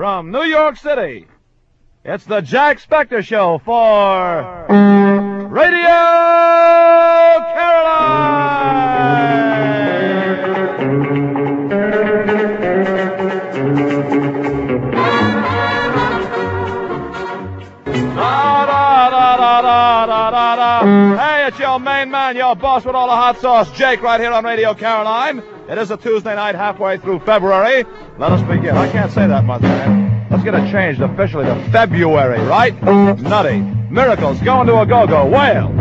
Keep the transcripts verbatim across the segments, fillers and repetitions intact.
from New York City, it's the Jack Spector Show for Radio Caroline. Hey, it's your main man, your boss with all the hot sauce, Jake, right here on Radio Caroline. It is a Tuesday night halfway through February. Let us begin. I can't say that month, man. Let's get it changed officially to February, right? Nutty. Miracles, going to a go-go. Whale.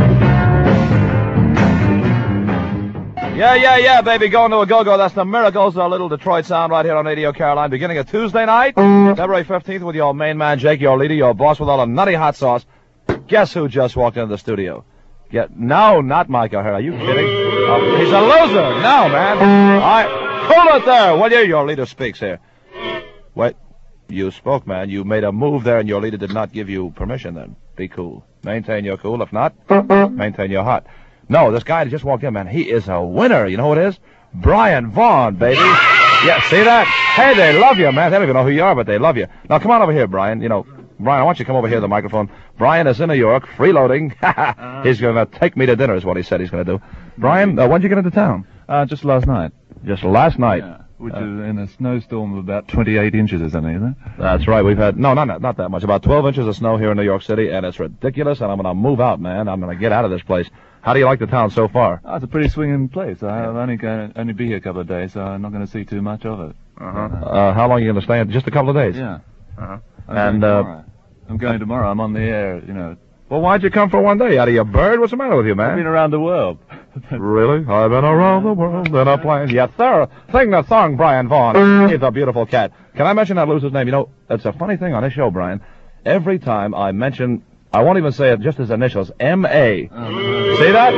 Yeah, yeah, yeah, baby, going to a go-go. That's the Miracles, a little Detroit sound right here on Radio Caroline. Beginning of Tuesday night, February fifteenth, with your main man, Jake, your leader, your boss with all the nutty hot sauce. Guess who just walked into the studio? Get, no, not Mike O'Hara. Are you kidding? Oh, he's a loser. No, man. All right, pull it there. Will you? Your leader speaks here. Wait. You spoke, man. You made a move there, and your leader did not give you permission then. Be cool. Maintain your cool. If not, maintain your hot. No, this guy that just walked in, man, he is a winner. You know who it is? Brian Vaughn, baby. Yeah, see that? Hey, they love you, man. They don't even know who you are, but they love you. Now, come on over here, Brian. You know, Brian, I want you to come over here to the microphone. Brian is in New York, freeloading. uh, he's going to take me to dinner is what he said he's going to do. Brian, uh, when did you get into town? Uh, just last night. Just last night? Yeah, which uh, is in a snowstorm of about twenty-eight inches or something, isn't it? That's right. We've had, no, not, not that much, about twelve inches of snow here in New York City, and it's ridiculous, and I'm going to move out, man. I'm going to get out of this place. How do you like the town so far? Oh, it's a pretty swinging place. I've only going to only be here a couple of days, so I'm not going to see too much of it. Uh-huh. Uh, how long are you going to stay? Just a couple of days? Yeah. Uh-huh. I'm and, going uh... tomorrow. I'm going tomorrow. I'm on the air, you know. Well, why'd you come for one day? Out of your bird? What's the matter with you, man? I've been around the world. Really? I've been around the world in a plane. Yeah, thir- sing the song, Brian Vaughn. He's a beautiful cat. Can I mention that loser's name? You know, it's a funny thing on this show, Brian. Every time I mention, I won't even say it, just his initials, M A. Oh, see that?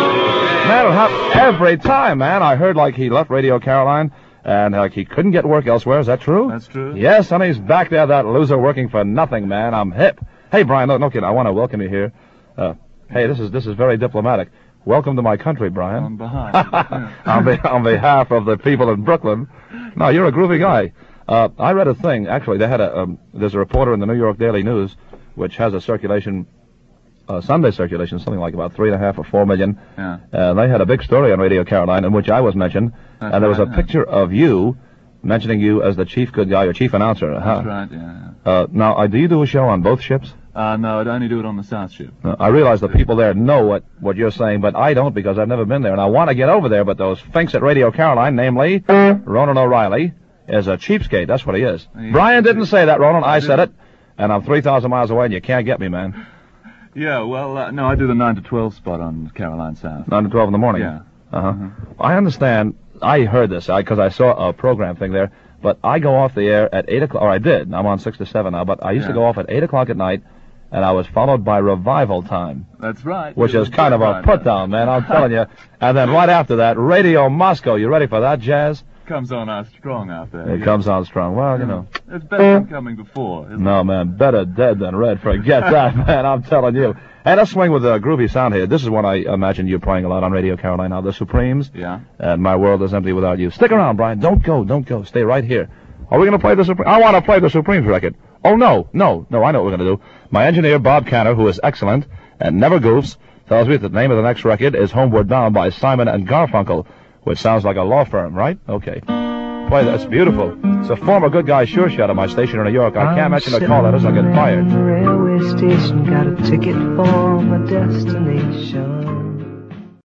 Man, how, every time, man. I heard like he left Radio Caroline, and like he couldn't get work elsewhere. Is that true? That's true. Yes, and he's back there, that loser, working for nothing, man. I'm hip. Hey, Brian, no, no kidding. I want to welcome you here. Uh, hey, this is this is very diplomatic. Welcome to my country, Brian. On behind. Yeah. on, be, on behalf of the people in Brooklyn. No, you're a groovy guy. Uh, I read a thing. Actually, they had a um, there's a reporter in the New York Daily News, which has a circulation, uh, Sunday circulation, something like about three and a half or four million. Yeah. Uh, they had a big story on Radio Caroline in which I was mentioned, That's and there was right, a yeah. picture of you, mentioning you as the chief good guy or chief announcer. That's huh? right, yeah. Uh, now, uh, do you do a show on both ships? Uh, no, I'd only do it on the South ship. Uh, I realize the people there know what, what you're saying, but I don't because I've never been there, and I want to get over there, but those finks at Radio Caroline, namely Ronan O'Reilly, is a cheapskate. That's what he is. He Brian is. didn't say that, Ronan. I, I said it, and I'm three thousand miles away, and you can't get me, man. Yeah, well, uh, no, I do the nine to twelve spot on Caroline South. nine to twelve in the morning. Yeah. Uh-huh. Uh-huh. I understand. I heard this because I, I saw a program thing there, but I go off the air at eight o'clock, or I did. I'm on six to seven now, but I used Yeah. to go off at eight o'clock at night, and I was followed by revival time. That's right. Which It is was kind of a right, put-down, man, I'm telling you. And then right after that, Radio Moscow. You ready for that, Jazz? Comes on out strong out there. It yeah. comes on strong. Well, you know. It's better than coming before, isn't No, man, better dead than red. Forget that, man, I'm telling you. And let's swing with a groovy sound here. This is one I imagine you're playing a lot on Radio Caroline now, The Supremes. it? Yeah. And My World is Empty Without You. Stick around, Brian. Don't go, don't go. Stay right here. Are we going to play The Supremes? I want to play The Supremes record. Oh, no, no, no, I know what we're going to do. My engineer, Bob Canner, who is excellent and never goofs, tells me that the name of the next record is Homeward Bound by Simon and Garfunkel, which sounds like a law firm, right? Okay. Play that. It's beautiful. It's a former good guy sure shot at my station in New York. I can't mention the call letters. I'll get fired. Railway station, got a ticket for my destination.